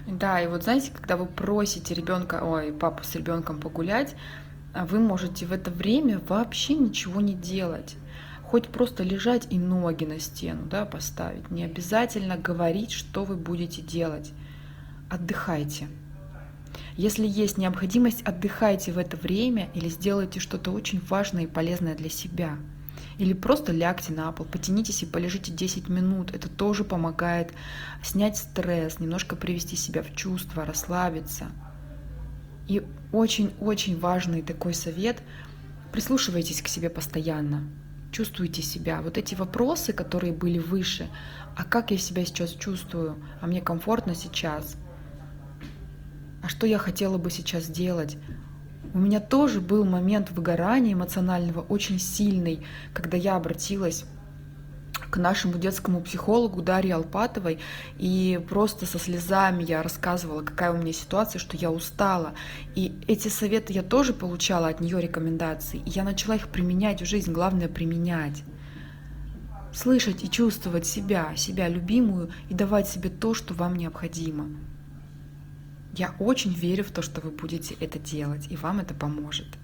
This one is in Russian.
Да, и вот знаете, когда вы просите ребенка, ой, папу с ребенком погулять, вы можете в это время вообще ничего не делать. Хоть просто лежать и ноги на стену, да, поставить. Не обязательно говорить, что вы будете делать. Отдыхайте. Если есть необходимость, отдыхайте в это время или сделайте что-то очень важное и полезное для себя. Или просто лягте на пол, потянитесь и полежите 10 минут. Это тоже помогает снять стресс, немножко привести себя в чувство, расслабиться. И очень-очень важный такой совет – прислушивайтесь к себе постоянно. Чувствуйте себя. Вот эти вопросы, которые были выше, а как я себя сейчас чувствую, а мне комфортно сейчас, а что я хотела бы сейчас делать. У меня тоже был момент выгорания эмоционального очень сильный, когда я обратилась к нашему детскому психологу Дарье Алпатовой, и просто со слезами я рассказывала, какая у меня ситуация, что я устала. И эти советы я тоже получала от нее, рекомендации, и я начала их применять в жизнь, главное применять. Слышать и чувствовать себя любимую и давать себе то, что вам необходимо. Я очень верю в то, что вы будете это делать, и вам это поможет.